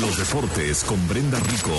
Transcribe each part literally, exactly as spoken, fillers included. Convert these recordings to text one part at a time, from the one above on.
Los deportes con Brenda Rico.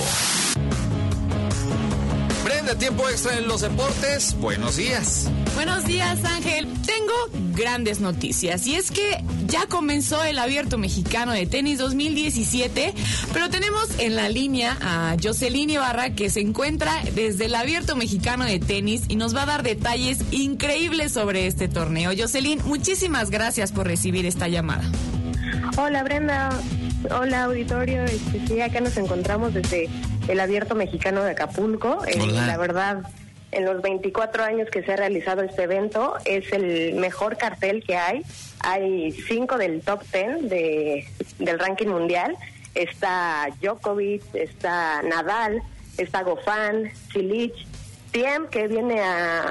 Brenda, tiempo extra en los deportes. Buenos días. Buenos días, Ángel. Tengo grandes noticias y es que ya comenzó el Abierto Mexicano de Tenis dos mil diecisiete, pero tenemos en la línea a Jocelyn Ibarra, que se encuentra desde el Abierto Mexicano de Tenis y nos va a dar detalles increíbles sobre este torneo. Jocelyn, muchísimas gracias por recibir esta llamada. Hola, Brenda. Hola, auditorio. Este, sí, acá nos encontramos desde el Abierto Mexicano de Acapulco. Eh, la verdad, en los veinticuatro años que se ha realizado este evento, es el mejor cartel que hay. Hay cinco del top ten de, del ranking mundial. Está Djokovic, está Nadal, está Goffin, Cilic, Thiem, que viene a,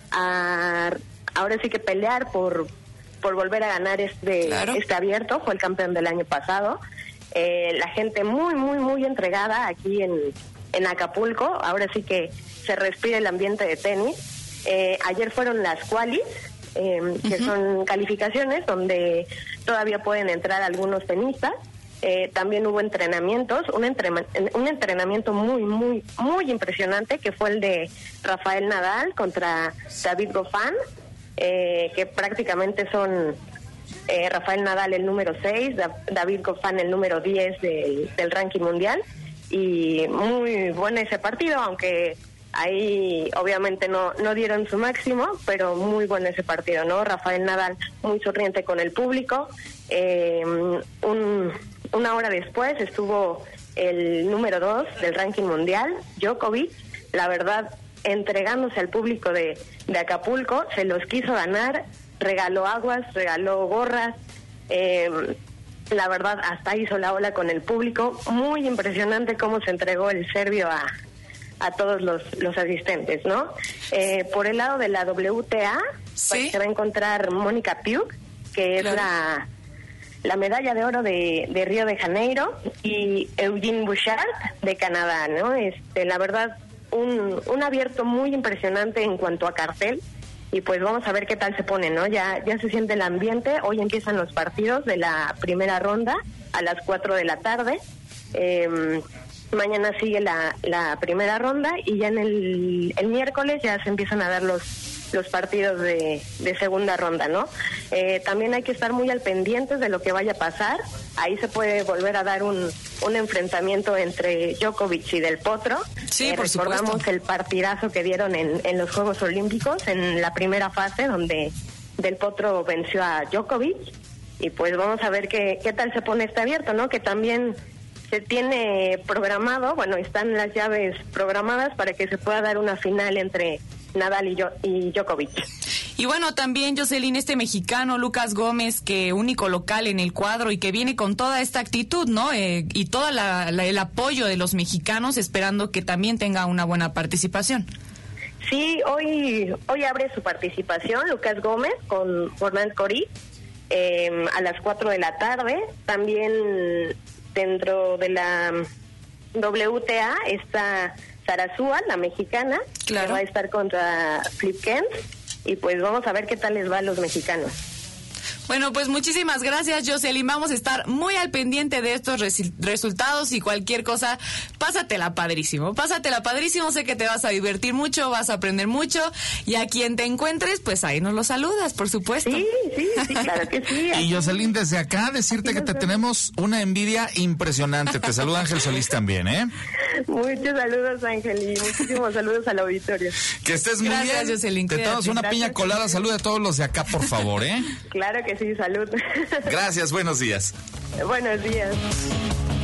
a ahora sí que pelear por por volver a ganar este claro. este abierto. Fue el campeón del año pasado. Eh, la gente muy, muy, muy entregada aquí en, en Acapulco. Ahora sí que se respira el ambiente de tenis. Eh, ayer fueron las qualis, eh, que uh-huh. son calificaciones donde todavía pueden entrar algunos tenistas. Eh, también hubo entrenamientos, un, entre, un entrenamiento muy, muy, muy impresionante, que fue el de Rafael Nadal contra David Goffin, eh, que prácticamente son... Eh, Rafael Nadal el número seis, da- David Goffin el número diez del, del ranking mundial, y muy bueno ese partido, aunque ahí obviamente no no dieron su máximo, pero muy bueno ese partido, ¿no? Rafael Nadal muy sonriente con el público. Eh, un, una hora después estuvo el número dos del ranking mundial, Djokovic, la verdad, entregándose al público de, de Acapulco, se los quiso ganar. Regaló aguas, regaló gorras, eh, la verdad hasta hizo la ola con el público. Muy impresionante cómo se entregó el serbio a, a todos los, los asistentes, ¿no? Eh, por el lado de la W T A, ¿sí? Se va a encontrar Mónica Piuk, que es claro. la, la medalla de oro de, de Río de Janeiro, y Eugene Bouchard de Canadá, ¿no? Este, la verdad, un, un abierto muy impresionante en cuanto a cartel. Y pues vamos a ver qué tal se pone, ¿no? Ya ya se siente el ambiente. Hoy empiezan los partidos de la primera ronda a las cuatro de la tarde. Eh, mañana sigue la, la primera ronda y ya en el, el miércoles ya se empiezan a dar los los partidos de, de segunda ronda, ¿no? Eh, también hay que estar muy al pendientes de lo que vaya a pasar. Ahí se puede volver a dar un, un enfrentamiento entre Djokovic y Del Potro. Sí, eh, por recordamos supuesto. el partidazo que dieron en, en los Juegos Olímpicos, en la primera fase, donde Del Potro venció a Djokovic. Y pues vamos a ver qué, qué tal se pone este abierto, ¿no? Que también se tiene programado, bueno, están las llaves programadas para que se pueda dar una final entre Nadal y, jo- y Djokovic. Y bueno, también, Jocelyn, este mexicano, Lucas Gómez, que único local en el cuadro y que viene con toda esta actitud, ¿no? Eh, y todo el apoyo de los mexicanos, esperando que también tenga una buena participación. Sí, hoy hoy abre su participación Lucas Gómez con Fernand Cory eh, a las cuatro de la tarde. También dentro de la W T A está Sarasúa, la mexicana, claro. que va a estar contra Flip Kent, y pues vamos a ver qué tal les va a los mexicanos. Bueno, pues muchísimas gracias, Jocelyn. Vamos a estar muy al pendiente de estos res- resultados y cualquier cosa, pásatela padrísimo, pásatela padrísimo, sé que te vas a divertir mucho, vas a aprender mucho, y a quien te encuentres, pues ahí nos lo saludas, por supuesto. Sí, sí, sí, claro que sí. Y Jocelyn, desde acá decirte que te tenemos una envidia impresionante. Te saluda Ángel Solís también, ¿eh? Muchos saludos, Ángel, y muchísimos saludos al auditorio. Que estés muy Gracias, bien. Jocelyn, te quédate. damos una Gracias. piña colada. Saluda a todos los de acá, por favor, ¿eh? Claro que sí, salud. Gracias, buenos días. Buenos días.